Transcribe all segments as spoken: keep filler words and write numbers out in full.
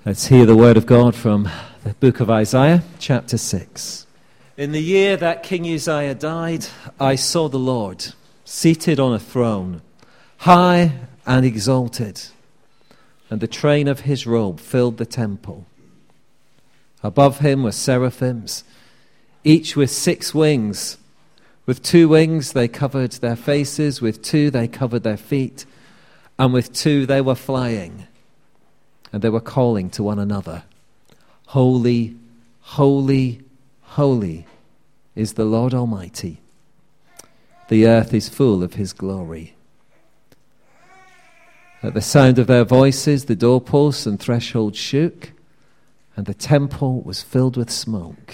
Let's hear the word of God from the book of Isaiah, chapter six. In the year that King Uzziah died, I saw the Lord seated on a throne, high and exalted, and the train of his robe filled the temple. Above him were seraphims, each with six wings. With two wings they covered their faces, with two they covered their feet, and with two they were flying. And they were calling to one another, Holy, holy, holy is the Lord Almighty. The earth is full of his glory. At the sound of their voices, the doorposts and thresholds shook, and the temple was filled with smoke.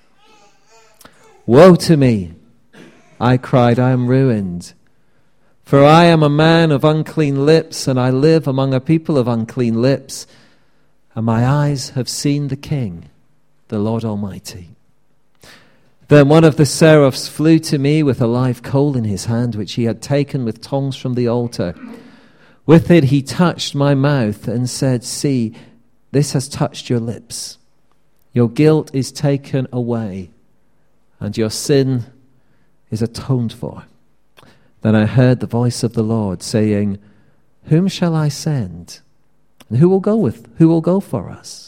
Woe to me! I cried, I am ruined. For I am a man of unclean lips, and I live among a people of unclean lips, and my eyes have seen the King, the Lord Almighty. Then one of the seraphs flew to me with a live coal in his hand, which he had taken with tongs from the altar. With it he touched my mouth and said, See, this has touched your lips. Your guilt is taken away, and your sin is atoned for. Then I heard the voice of the Lord saying, Whom shall I send? And who will go with? Who will go for us?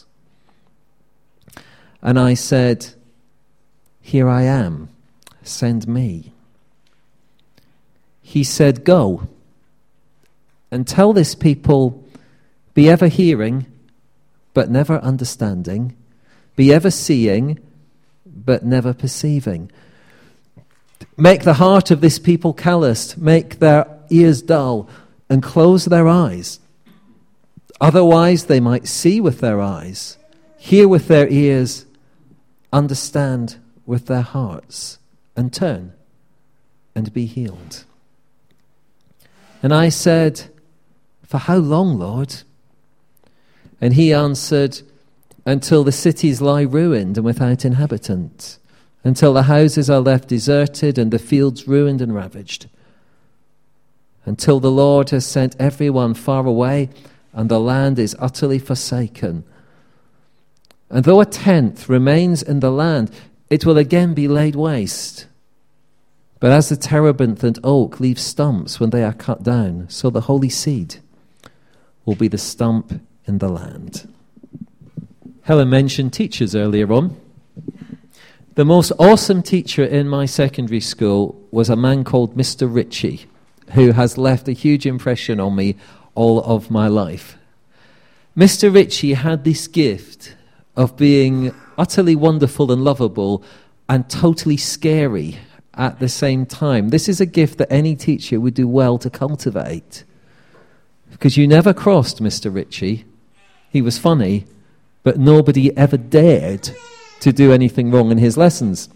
And I said, Here I am, send me. He said, Go and tell this people, be ever hearing, but never understanding, be ever seeing, but never perceiving. Make the heart of this people calloused, make their ears dull, and close their eyes. Otherwise they might see with their eyes, hear with their ears, understand with their hearts, and turn and be healed. And I said, For how long, Lord? And he answered, Until the cities lie ruined and without inhabitant, until the houses are left deserted and the fields ruined and ravaged, until the Lord has sent everyone far away and the land is utterly forsaken. And though a tenth remains in the land, it will again be laid waste. But as the terebinth and oak leave stumps when they are cut down, so the holy seed will be the stump in the land. Helen mentioned teachers earlier on. The most awesome teacher in my secondary school was a man called Mister Ritchie, who has left a huge impression on me all of my life. Mister Ritchie had this gift of being utterly wonderful and lovable and totally scary at the same time. This is a gift that any teacher would do well to cultivate, because you never crossed Mister Ritchie. He was funny, but nobody ever dared to do anything wrong in his lessons.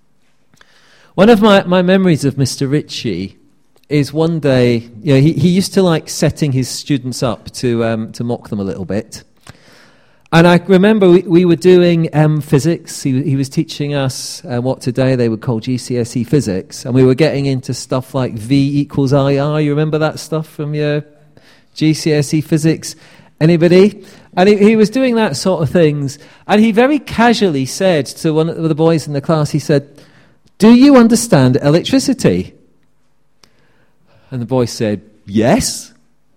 One of my, my memories of Mister Ritchie is one day, you know, he, he used to like setting his students up to um, to mock them a little bit. And I remember we, we were doing um, physics. He, he was teaching us uh, what today they would call G C S E physics. And we were getting into stuff like V equals I R. You remember that stuff from your G C S E physics? Anybody? And he, he was doing that sort of things. And he very casually said to one of the boys in the class, he said, Do you understand electricity? And the boy said, Yes.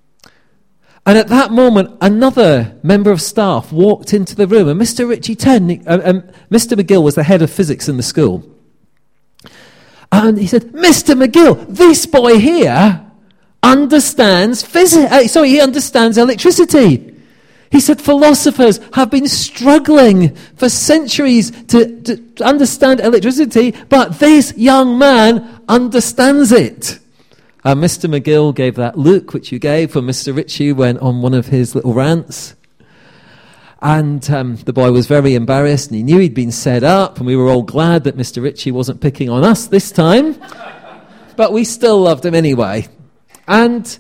And at that moment, another member of staff walked into the room, and Mister Ritchie turned, uh, um, Mister McGill was the head of physics in the school. And he said, Mister McGill, this boy here understands physics. Uh, sorry, he understands electricity. He said, philosophers have been struggling for centuries to, to understand electricity, but this young man understands it. Uh, Mister McGill gave that look which you gave when Mister Ritchie went on one of his little rants. And um, the boy was very embarrassed, and he knew he'd been set up, and we were all glad that Mister Ritchie wasn't picking on us this time. But we still loved him anyway. And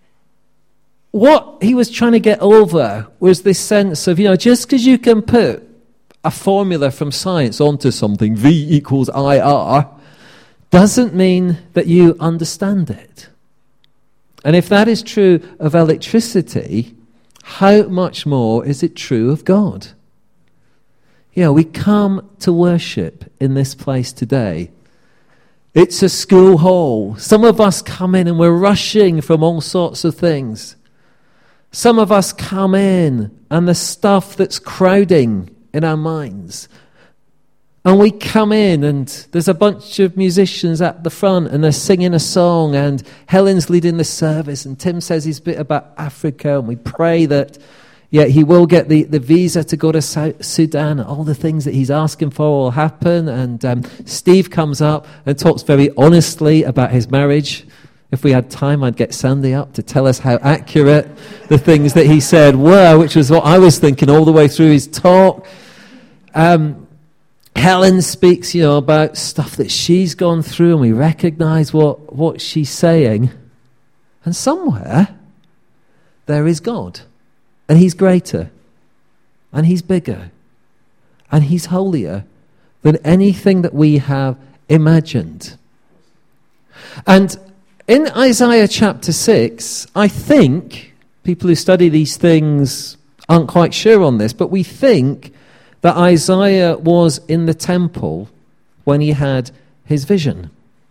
what he was trying to get over was this sense of, you know, just because you can put a formula from science onto something, V equals I R, doesn't mean that you understand it. And if that is true of electricity, how much more is it true of God? You know, we come to worship in this place today. It's a school hall. Some of us come in and we're rushing from all sorts of things. Some of us come in and the stuff that's crowding in our minds. And we come in and there's a bunch of musicians at the front and they're singing a song and Helen's leading the service and Tim says his bit about Africa and we pray that yeah, he will get the, the visa to go to South Sudan. All the things that he's asking for will happen. And um, Steve comes up and talks very honestly about his marriage. If we had time, I'd get Sandy up to tell us how accurate the things that he said were, which was what I was thinking all the way through his talk. Um, Helen speaks, you know, about stuff that she's gone through, and we recognize what, what she's saying. And somewhere, there is God. And he's greater. And he's bigger. And he's holier than anything that we have imagined. And in Isaiah chapter six, I think, people who study these things aren't quite sure on this, but we think that Isaiah was in the temple when he had his vision.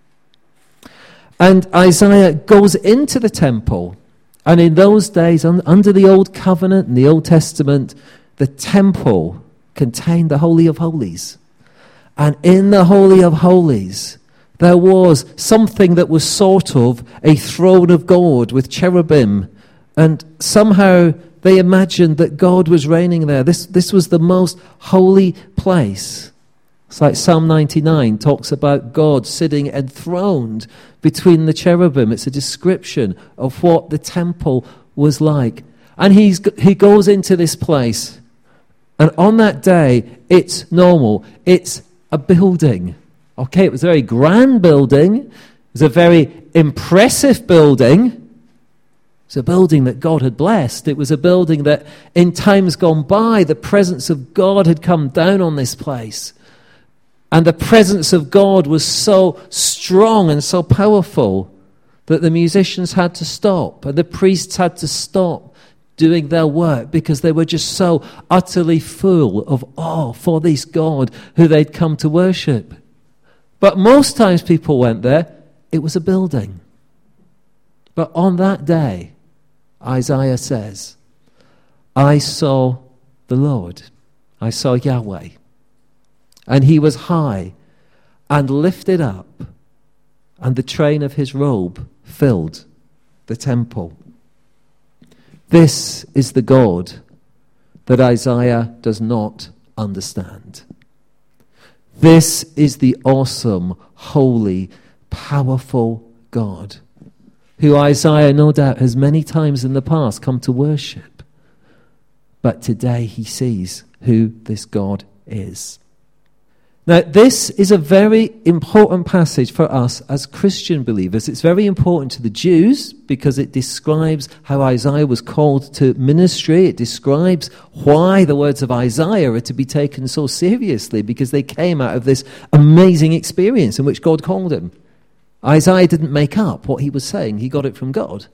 And Isaiah goes into the temple. And in those days, un- under the Old Covenant and the Old Testament, the temple contained the Holy of Holies. And in the Holy of Holies, there was something that was sort of a throne of God with cherubim. And somehow they imagined that God was reigning there. This, this was the most holy place. It's like Psalm ninety-nine talks about God sitting enthroned between the cherubim. It's a description of what the temple was like. And he's, he goes into this place. And on that day, it's normal. It's a building. Okay, it was a very grand building. It was a very impressive building. It was a building that God had blessed. It was a building that in times gone by, the presence of God had come down on this place. And the presence of God was so strong and so powerful that the musicians had to stop and the priests had to stop doing their work because they were just so utterly full of awe for this God who they'd come to worship. But most times people went there, it was a building. But on that day, Isaiah says, I saw the Lord. I saw Yahweh. And he was high and lifted up, and the train of his robe filled the temple. This is the God that Isaiah does not understand. This is the awesome, holy, powerful God who Isaiah, no doubt, has many times in the past come to worship. But today he sees who this God is. Now, this is a very important passage for us as Christian believers. It's very important to the Jews because it describes how Isaiah was called to ministry. It describes why the words of Isaiah are to be taken so seriously, because they came out of this amazing experience in which God called him. Isaiah didn't make up what he was saying. He got it from God.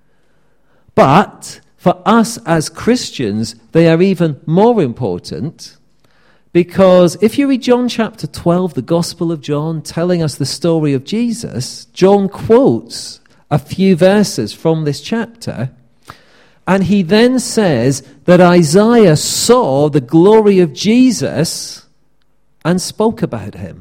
But for us as Christians, they are even more important. Because if you read John chapter twelve, the Gospel of John, telling us the story of Jesus, John quotes a few verses from this chapter, and he then says that Isaiah saw the glory of Jesus and spoke about him.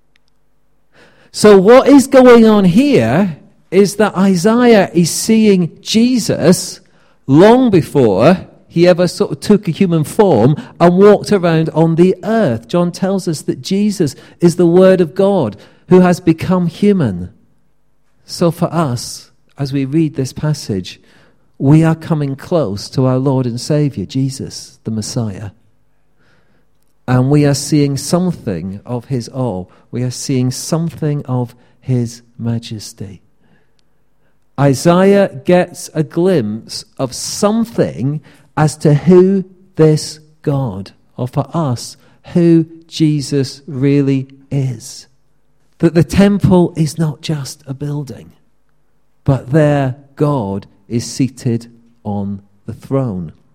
So what is going on here is that Isaiah is seeing Jesus long before he ever sort of took a human form and walked around on the earth. John tells us that Jesus is the Word of God who has become human. So for us, as we read this passage, we are coming close to our Lord and Savior, Jesus, the Messiah. And we are seeing something of his awe. We are seeing something of his majesty. Isaiah gets a glimpse of something as to who this God, or for us, who Jesus really is. That the temple is not just a building, but there God is seated on the throne.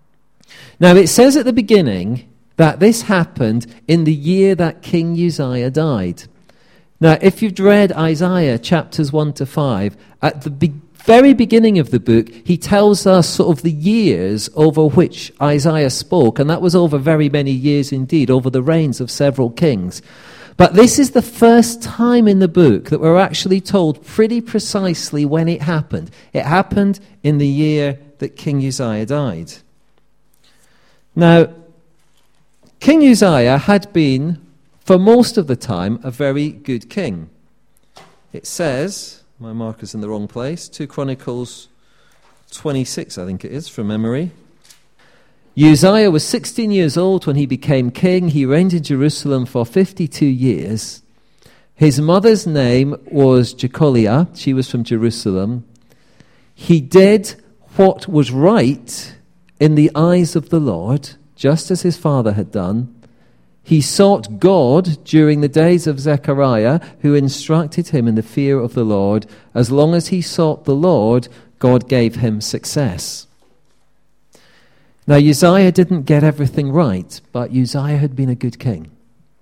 Now, it says at the beginning that this happened in the year that King Uzziah died. Now, if you've read Isaiah chapters one to five, at the be- very beginning of the book, he tells us sort of the years over which Isaiah spoke, and that was over very many years indeed, over the reigns of several kings. But this is the first time in the book that we're actually told pretty precisely when it happened. It happened in the year that King Uzziah died. Now, King Uzziah had been, for most of the time, a very good king. It says, my marker's in the wrong place, Second Chronicles twenty-six, I think it is, from memory. Uzziah was sixteen years old when he became king. He reigned in Jerusalem for fifty-two years. His mother's name was Jecoliah. She was from Jerusalem. He did what was right in the eyes of the Lord, just as his father had done. He sought God during the days of Zechariah, who instructed him in the fear of the Lord. As long as he sought the Lord, God gave him success. Now, Uzziah didn't get everything right, but Uzziah had been a good king.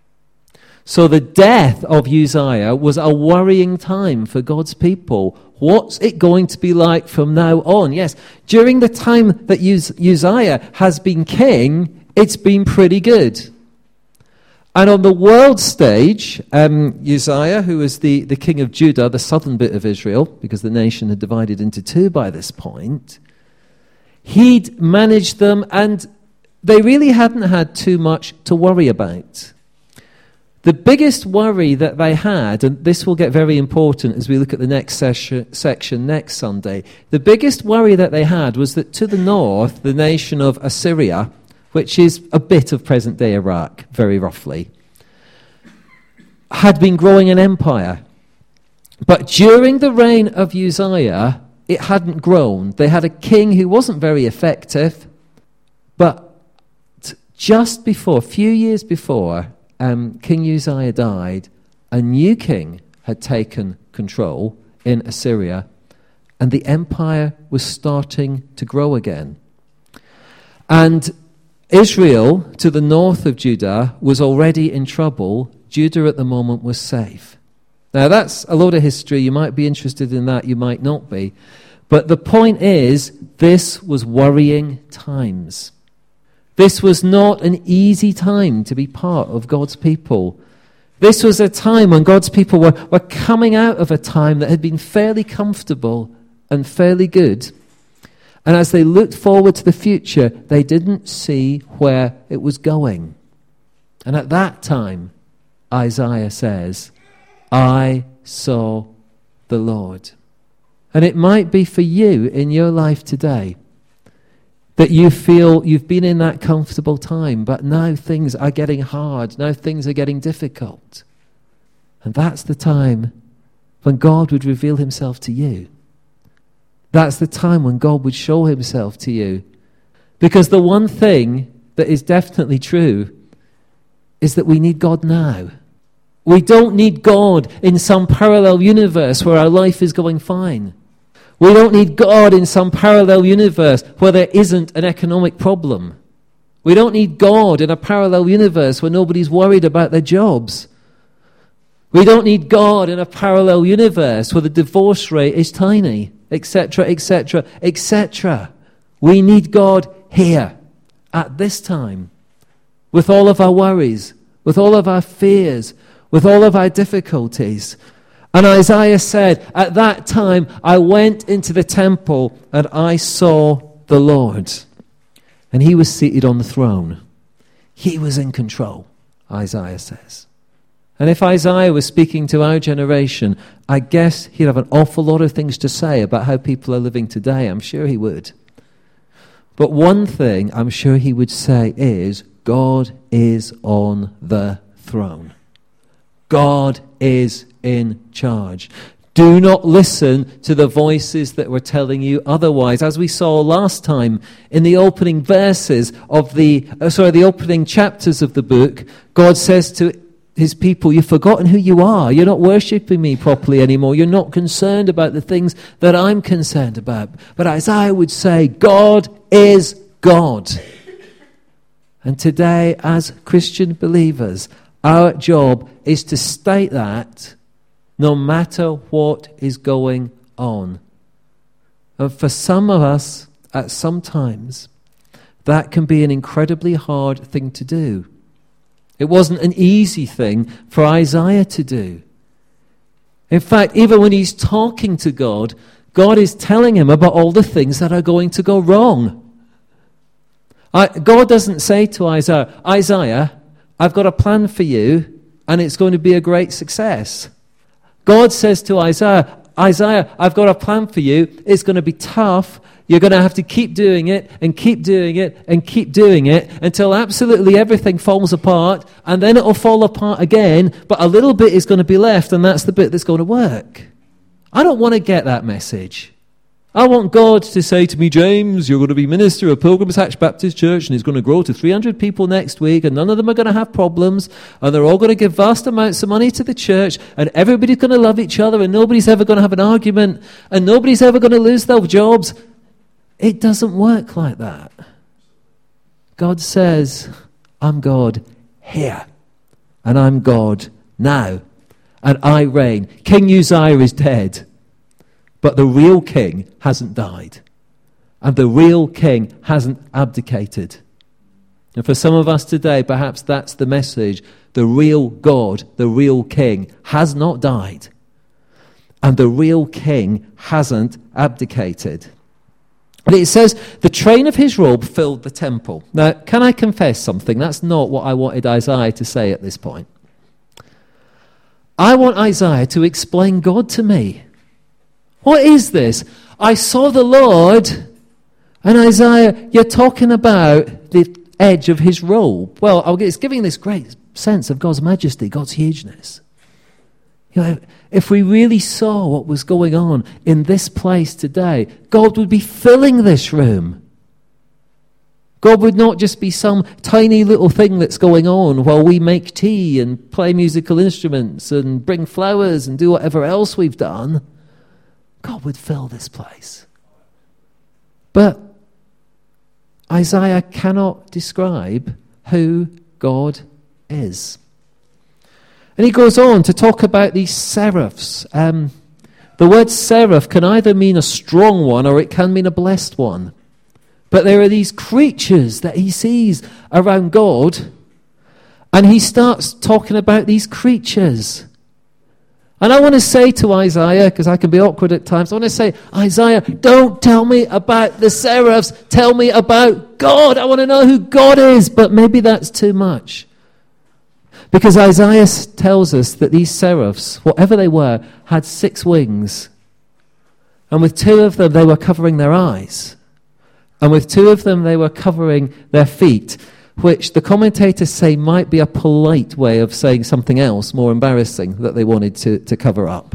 So the death of Uzziah was a worrying time for God's people. What's it going to be like from now on? Yes, during the time that Uz- Uzziah has been king, it's been pretty good. And on the world stage, um, Uzziah, who was the, the king of Judah, the southern bit of Israel, because the nation had divided into two by this point, he'd managed them, and they really hadn't had too much to worry about. The biggest worry that they had, and this will get very important as we look at the next session, section next Sunday, the biggest worry that they had was that to the north, the nation of Assyria, which is a bit of present-day Iraq, very roughly, had been growing an empire. But during the reign of Uzziah, it hadn't grown. They had a king who wasn't very effective, but just before, a few years before um, King Uzziah died, a new king had taken control in Assyria, and the empire was starting to grow again. And Israel, to the north of Judah, was already in trouble. Judah at the moment was safe. Now, that's a lot of history. You might be interested in that, you might not be. But the point is, this was worrying times. This was not an easy time to be part of God's people. This was a time when God's people were, were coming out of a time that had been fairly comfortable and fairly good. And as they looked forward to the future, they didn't see where it was going. And at that time, Isaiah says, I saw the Lord. And it might be for you in your life today that you feel you've been in that comfortable time, but now things are getting hard, now things are getting difficult. And that's the time when God would reveal himself to you. That's the time when God would show himself to you. Because the one thing that is definitely true is that we need God now. We don't need God in some parallel universe where our life is going fine. We don't need God in some parallel universe where there isn't an economic problem. We don't need God in a parallel universe where nobody's worried about their jobs. We don't need God in a parallel universe where the divorce rate is tiny, et cetera, et cetera, et cetera. We need God here, at this time, with all of our worries, with all of our fears, with all of our difficulties. And Isaiah said, at that time, I went into the temple and I saw the Lord. And he was seated on the throne. He was in control, Isaiah says. And if Isaiah was speaking to our generation, I guess he'd have an awful lot of things to say about how people are living today. I'm sure he would. But one thing I'm sure he would say is, God is on the throne. God is in charge. Do not listen to the voices that were telling you otherwise. As we saw last time in the opening verses of the, uh, sorry, the opening chapters of the book, God says to his people, you've forgotten who you are. You're not worshipping me properly anymore. You're not concerned about the things that I'm concerned about. But Isaiah would say, God is God. And today, as Christian believers, our job is to state that no matter what is going on. And for some of us, at some times, that can be an incredibly hard thing to do. It wasn't an easy thing for Isaiah to do. In fact, even when he's talking to God, God is telling him about all the things that are going to go wrong. I, God doesn't say to Isaiah, Isaiah, I've got a plan for you, and it's going to be a great success. God says to Isaiah, Isaiah, I've got a plan for you. It's going to be tough. You're going to have to keep doing it and keep doing it and keep doing it until absolutely everything falls apart, and then it'll fall apart again, but a little bit is going to be left, and that's the bit that's going to work. I don't want to get that message. I want God to say to me, James, you're going to be minister of Pilgrim's Hatch Baptist Church, and it's going to grow to three hundred people next week, and none of them are going to have problems, and they're all going to give vast amounts of money to the church, and everybody's going to love each other, and nobody's ever going to have an argument, and nobody's ever going to lose their jobs. It doesn't work like that. God says, I'm God here, and I'm God now, and I reign. King Uzziah is dead, but the real king hasn't died. And the real king hasn't abdicated. And for some of us today, perhaps that's the message. The real God, the real king, has not died. And the real king hasn't abdicated. And it says, the train of his robe filled the temple. Now, can I confess something? That's not what I wanted Isaiah to say at this point. I want Isaiah to explain God to me. What is this? I saw the Lord, and Isaiah, you're talking about the edge of his robe. Well, it's giving this great sense of God's majesty, God's hugeness. You know, if we really saw what was going on in this place today, God would be filling this room. God would not just be some tiny little thing that's going on while we make tea and play musical instruments and bring flowers and do whatever else we've done. God would fill this place. But Isaiah cannot describe who God is. And he goes on to talk about these seraphs. Um, the word seraph can either mean a strong one or it can mean a blessed one. But there are these creatures that he sees around God, and he starts talking about these creatures. And I want to say to Isaiah, because I can be awkward at times, I want to say, Isaiah, don't tell me about the seraphs, tell me about God. I want to know who God is, but maybe that's too much. Because Isaiah tells us that these seraphs, whatever they were, had six wings. And with two of them, they were covering their eyes. And with two of them, they were covering their feet, which the commentators say might be a polite way of saying something else more embarrassing that they wanted to, to cover up.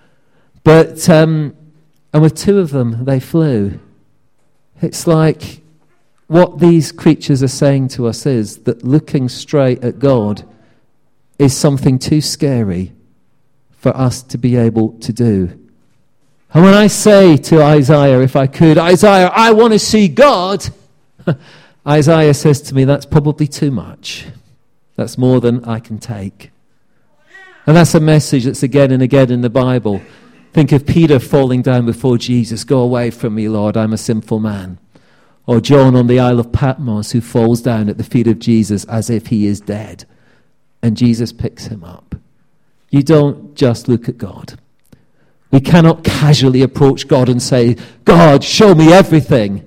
But, um, and with two of them, they flew. It's like what these creatures are saying to us is that looking straight at God is something too scary for us to be able to do. And when I say to Isaiah, if I could, Isaiah, I want to see God, Isaiah says to me, that's probably too much. That's more than I can take. And that's a message that's again and again in the Bible. Think of Peter falling down before Jesus. Go away from me, Lord, I'm a sinful man. Or John on the Isle of Patmos who falls down at the feet of Jesus as if he is dead. And Jesus picks him up. You don't just look at God. We cannot casually approach God and say, God, show me everything.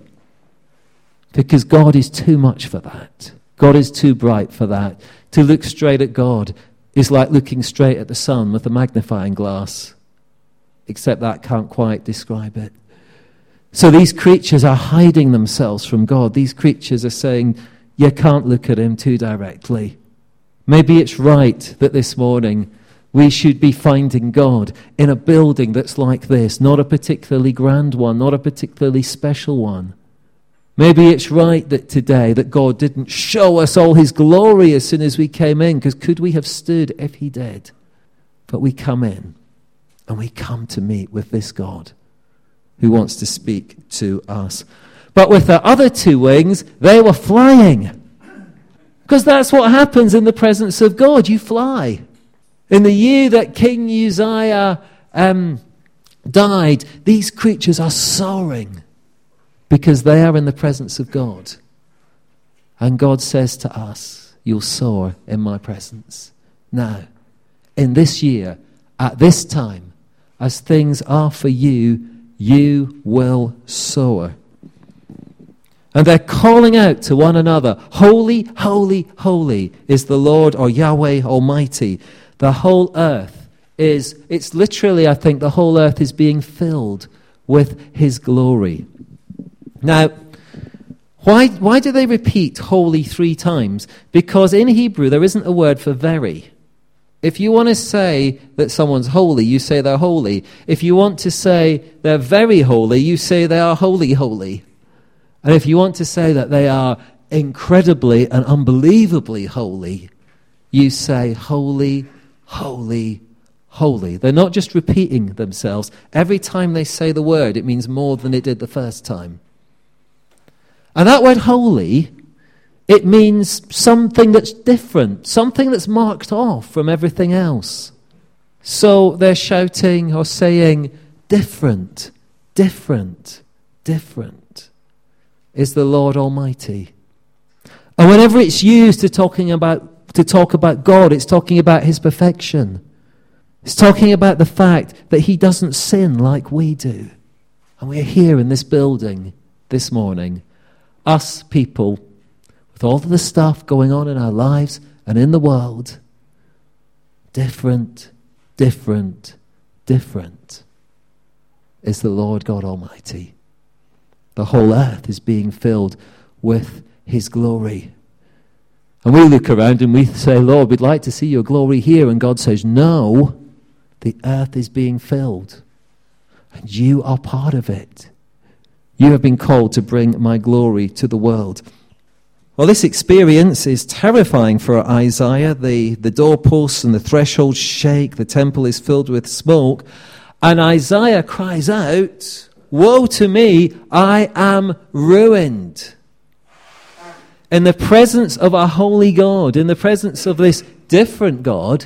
Because God is too much for that. God is too bright for that. To look straight at God is like looking straight at the sun with a magnifying glass. Except that can't quite describe it. So these creatures are hiding themselves from God. These creatures are saying, you can't look at him too directly. Maybe it's right that this morning we should be finding God in a building that's like this, not a particularly grand one, not a particularly special one. Maybe it's right that today that God didn't show us all his glory as soon as we came in, because could we have stood if he did? But we come in and we come to meet with this God who wants to speak to us. But with the other two wings, they were flying. Because that's what happens in the presence of God. You fly. In the year that King Uzziah um, died, these creatures are soaring because they are in the presence of God. And God says to us, you'll soar in my presence. Now, in this year, at this time, as things are for you, you will soar. And they're calling out to one another, holy, holy, holy is the Lord, or Yahweh Almighty. The whole earth is, it's literally, I think, the whole earth is being filled with his glory. Now, why, why do they repeat holy three times? Because in Hebrew, there isn't a word for very. If you want to say that someone's holy, you say they're holy. If you want to say they're very holy, you say they are holy, holy. And if you want to say that they are incredibly and unbelievably holy, you say holy, holy, holy. They're not just repeating themselves. Every time they say the word, it means more than it did the first time. And that word holy, it means something that's different, something that's marked off from everything else. So they're shouting or saying, different, different, different is the Lord Almighty. And whenever it's used to talking about to talk about God, it's talking about his perfection. It's talking about the fact that he doesn't sin like we do. And we're here in this building this morning, us people, with all of the stuff going on in our lives and in the world, different, different, different is the Lord God Almighty. The whole earth is being filled with his glory. And we look around and we say, Lord, we'd like to see your glory here. And God says, no, the earth is being filled. And you are part of it. You have been called to bring my glory to the world. Well, this experience is terrifying for Isaiah. The, the doorposts and the thresholds shake. The temple is filled with smoke. And Isaiah cries out, woe to me, I am ruined. In the presence of a holy God, in the presence of this different God,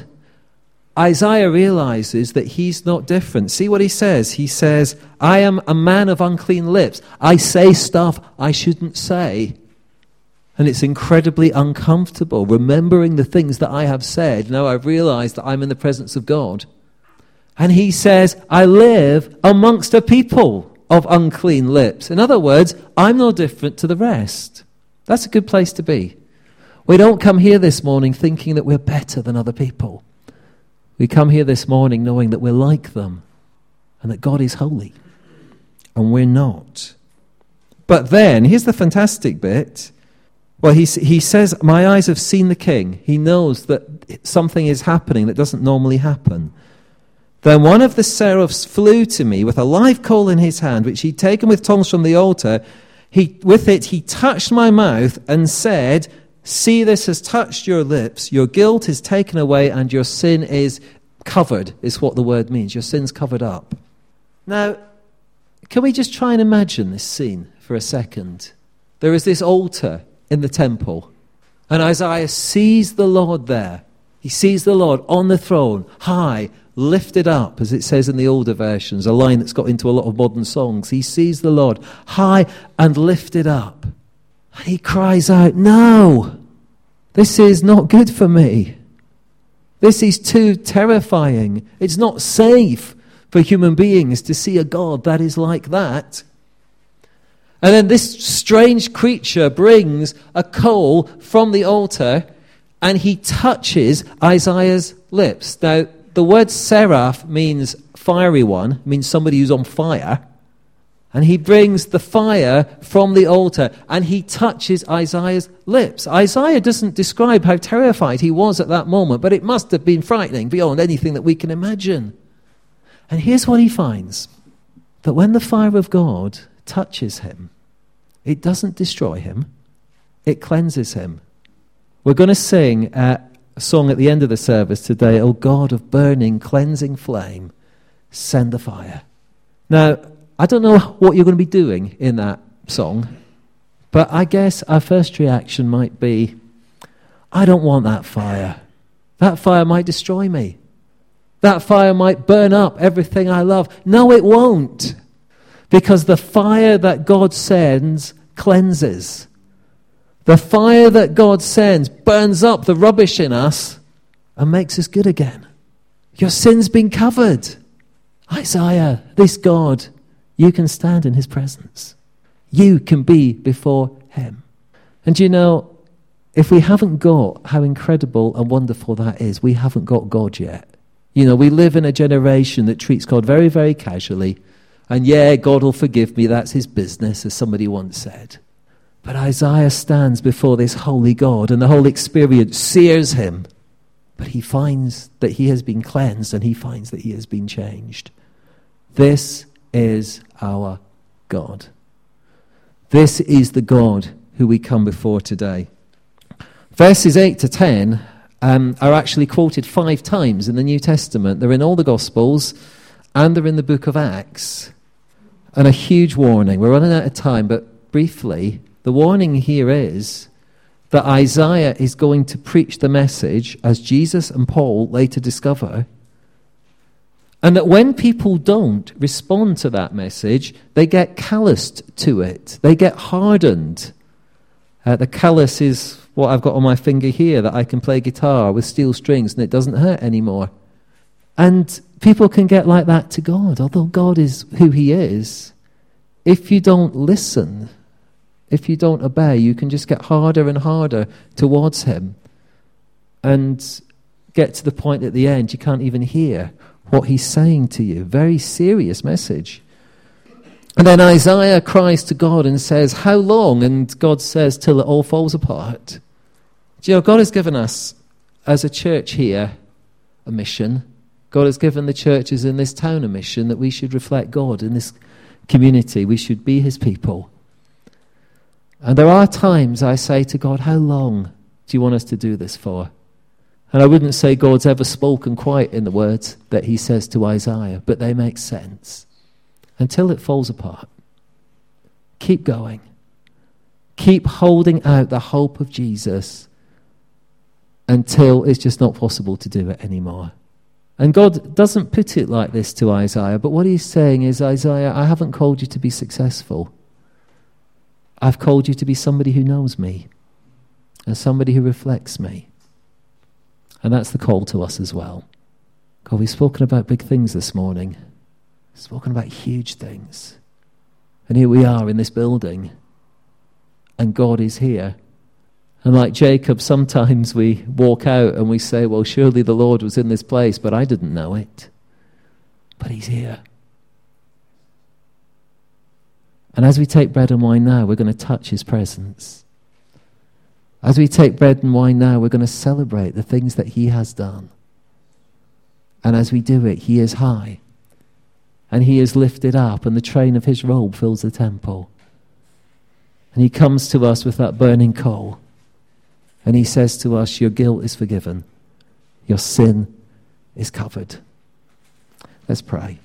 Isaiah realizes that he's not different. See what he says? He says, I am a man of unclean lips. I say stuff I shouldn't say. And it's incredibly uncomfortable remembering the things that I have said. Now I've realized that I'm in the presence of God. And he says, I live amongst a people of unclean lips. In other words, I'm no different to the rest. That's a good place to be. We don't come here this morning thinking that we're better than other people. We come here this morning knowing that we're like them and that God is holy and we're not. But then, here's the fantastic bit. Well, he, he says, my eyes have seen the King. He knows that something is happening that doesn't normally happen. Then one of the seraphs flew to me with a live coal in his hand, which he'd taken with tongs from the altar. He, with it, he touched my mouth and said, see, this has touched your lips. Your guilt is taken away and your sin is covered, is what the word means. Your sin's covered up. Now, can we just try and imagine this scene for a second? There is this altar in the temple, and Isaiah sees the Lord there. He sees the Lord on the throne, high, lifted up, as it says in the older versions, a line that's got into a lot of modern songs. He sees the Lord high and lifted up. And he cries out, no, this is not good for me. This is too terrifying. It's not safe for human beings to see a God that is like that. And then this strange creature brings a coal from the altar and he touches Isaiah's lips. Now, the word seraph means fiery one, means somebody who's on fire. And he brings the fire from the altar and he touches Isaiah's lips. Isaiah doesn't describe how terrified he was at that moment, but it must have been frightening beyond anything that we can imagine. And here's what he finds, that when the fire of God touches him, it doesn't destroy him, it cleanses him. We're going to sing uh, a song at the end of the service today, O God of burning, cleansing flame, send the fire. Now, I don't know what you're going to be doing in that song, but I guess our first reaction might be, I don't want that fire. That fire might destroy me. That fire might burn up everything I love. No, it won't. Because the fire that God sends cleanses. The fire that God sends burns up the rubbish in us and makes us good again. Your sin's been covered. Isaiah, this God, you can stand in his presence. You can be before him. And you know, if we haven't got how incredible and wonderful that is, we haven't got God yet. You know, we live in a generation that treats God very, very casually. And yeah, God will forgive me, that's his business, as somebody once said. But Isaiah stands before this holy God, and the whole experience sears him. But he finds that he has been cleansed, and he finds that he has been changed. This is our God. This is the God who we come before today. Verses eight to ten um, are actually quoted five times in the New Testament. They're in all the Gospels, and they're in the book of Acts. And a huge warning. We're running out of time, but briefly, the warning here is that Isaiah is going to preach the message, as Jesus and Paul later discover, and that when people don't respond to that message, they get calloused to it. They get hardened. Uh, the callus is what I've got on my finger here, that I can play guitar with steel strings and it doesn't hurt anymore. And people can get like that to God, although God is who he is. If you don't listen, if you don't obey, you can just get harder and harder towards him and get to the point at the end you can't even hear what he's saying to you. Very serious message. And then Isaiah cries to God and says, how long? And God says, till it all falls apart. Do you know, God has given us, as a church here, a mission. God has given the churches in this town a mission, that we should reflect God in this community. We should be his people. And there are times I say to God, how long do you want us to do this for? And I wouldn't say God's ever spoken quite in the words that he says to Isaiah, but they make sense. Until it falls apart. Keep going. Keep holding out the hope of Jesus until it's just not possible to do it anymore. And God doesn't put it like this to Isaiah, but what he's saying is, Isaiah, I haven't called you to be successful. I've called you to be somebody who knows me and somebody who reflects me. And that's the call to us as well. God, we've spoken about big things this morning. We've spoken about huge things. And here we are in this building. And God is here. And like Jacob, sometimes we walk out and we say, well, surely the Lord was in this place, but I didn't know it. But he's here. And as we take bread and wine now, we're going to touch his presence. As we take bread and wine now, we're going to celebrate the things that he has done. And as we do it, he is high. And he is lifted up, and the train of his robe fills the temple. And he comes to us with that burning coal. And he says to us, your guilt is forgiven. Your sin is covered. Let's pray.